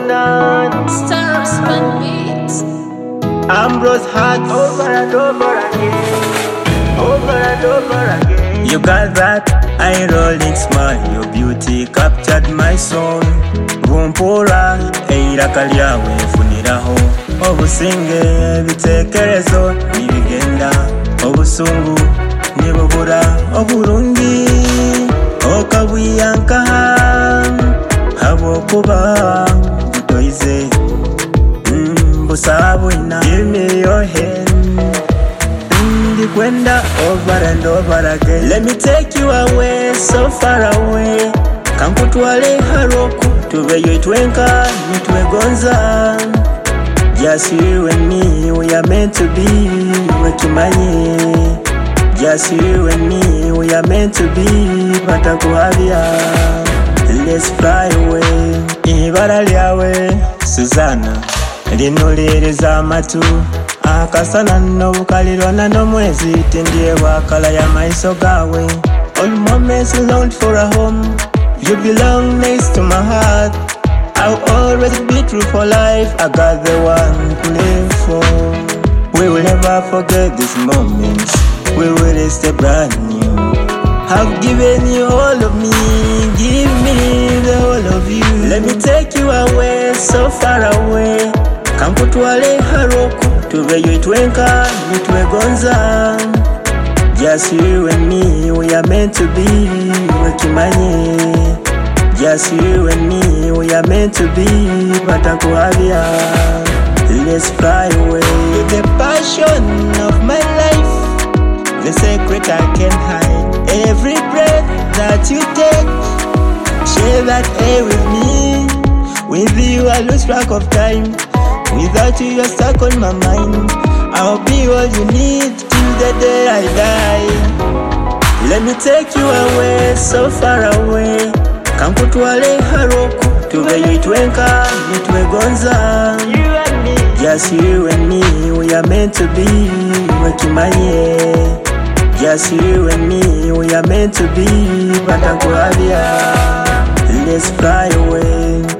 none. Stars and beats. Ambrose Heart over and over again, over and over again. You got that eye-rolling smile, your beauty captured my soul. Gumpura eiraka lyawe nfuniraho obusinge ebitekerezo nibigenda obusungu nibubura oburungi okabwiyankaha habwokuba butoize busabwina. Give me your hand ndikwenda over and over again. Let me take you away, so far away. Kankutwale haroku tubeyo itwenka nitwegonza. Just you and me, we are meant to be. Wekimanye. Just you and me, we are meant to be. Batakuhabia. Let's fly away. Ibara lyawe Susanna linuliriza amatu. Akasana n'obukalirwana n'omwezi tindiye bwakala ya maiso gawe. All moments longed for a home. You belong next to my heart. I'll always be true for life. I got the one to live for. We will never forget these moments. We will stay brand new. I've given you all of me. Give me the whole of you. Let me take you away, so far away. Kankutwale haroku tubeyo itwenka nitwegonza. Just you and me, we are meant to be. Wekimanye. Just you and me, we are meant to be. Batakuhabia. Let's fly away. The passion of my life, the secret I can't hide. Every breath that you take, share that air with me. With you I lose track of time. Without you you're stuck on my mind. I'll be all you need till the day I die. Let me take you away, so far away. Kankutwale haroku tubeyo itwenka nitwegonza. Just you and me, we are meant to be. Wekimanye. Just you and me, we are meant to be. Batakuhabia. Let's fly away.